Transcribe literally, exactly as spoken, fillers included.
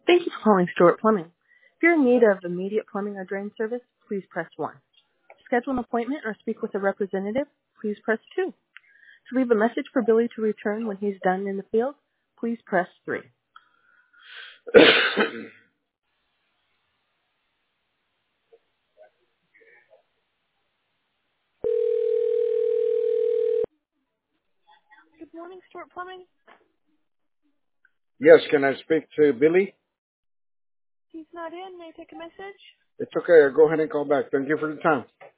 Thank you for calling Stewart Plumbing. If you're in need of immediate plumbing or drain service, please press one. To schedule an appointment or speak with a representative, please press two. To leave a message for Billy to return when he's done in the field, please press three. Good morning, Stewart Plumbing. Yes, can I speak to Billy? He's not in. May I take a message? It's okay. I'll go ahead and call back. Thank you for the time.